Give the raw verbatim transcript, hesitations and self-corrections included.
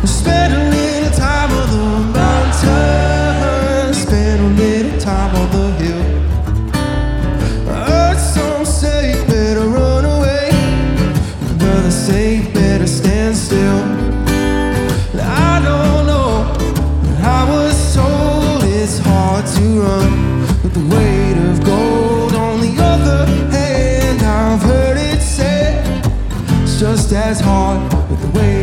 Spend a little time on the mountain, spend a little time on the hill. I heard some say better run away, but others say better stand still. I don't know, but I was told it's hard to run with the weight of gold. On the other hand, I've heard it said it's just as hard with the weight